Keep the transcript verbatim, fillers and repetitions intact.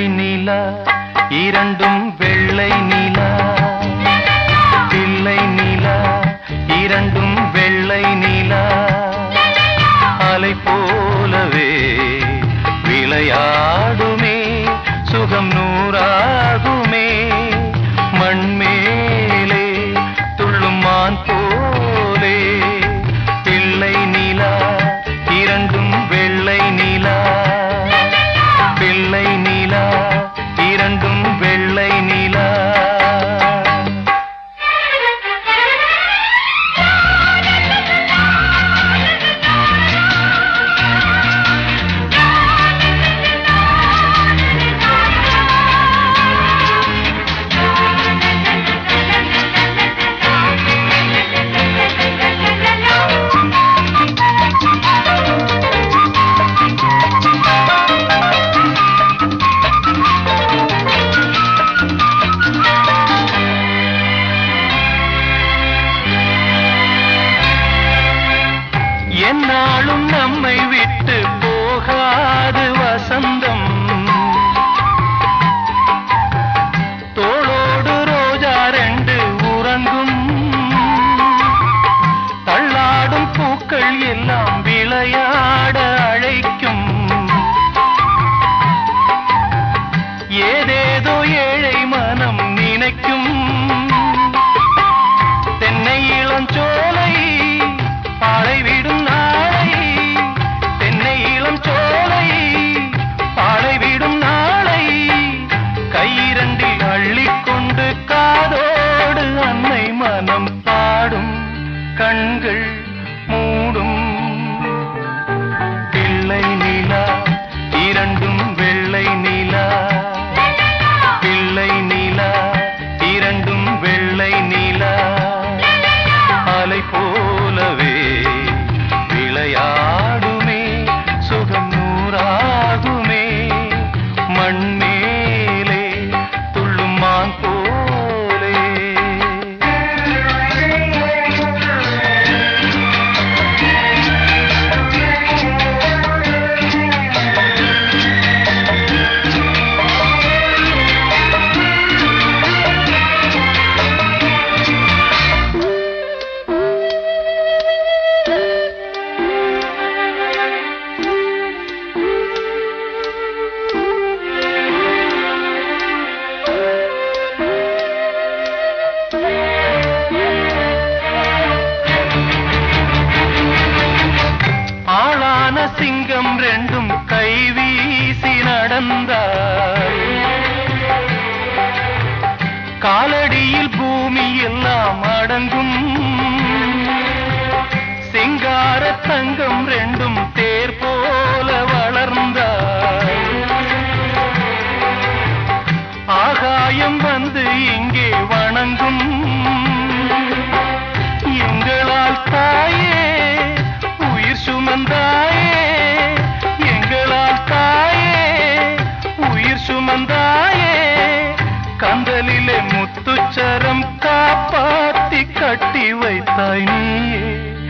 நிலா இரண்டும் வெள்ளை நிலா பிள்ளை நிலா இரண்டும் வெள்ளை நிலா அலை போலவே விளையாடுமே சுகம் நூறாகுமே மண்மேலே துள்ளும் மான் போலே பிள்ளை நிலா இரண்டும் வெள்ளை நிலா பிள்ளை நிலா இரண்டும் வெள்ளை நிலா என்னாலும் நம்மை விட்டு போகாது வசந்தம் தோளோடு ரோஜா ரெண்டு உறங்கும் தள்ளாடும் பூக்கள் எல்லாம் விளையாட அழைக்கும் ஏதேதோ ஏழை மனம் நினைக்கும் தென்னை இளஞ்சோலை பாலை விடும் நாளை தென்னை இளம் சோலை பாலை விடும் நாளை கையிரண்டில் அள்ளிக்கொண்டு காதோடு அன்னை மனம் பாடும் கண்கள் மூடும் பிள்ளை நிலா இரண்டும் வெள்ளை நிலா பிள்ளை நிலா இரண்டும் வெள்ளை நிலா அலை போலவே விளையாடுமே சுகம் நூறாகுமே மண்மேலே துள்ளும் மான் போலே ஆளான சிங்கம் ரெண்டும் கைவீசி நடந்தார் காலடியில் பூமி எல்லாம் அடங்கும் சிங்கார தங்கம் ரெண்டும் தேர் போல வளர்ந்தார் ஆகாயம் வந்து இங்கே வணங்கும் எங்களால் தாயே உயிர் சுமந்தாயே எங்களால் தாயே உயிர் சுமந்தாயே கந்தலிலே முத்துச்சரம் காப்பாத்தி கட்டி வைத்தாய் நீயே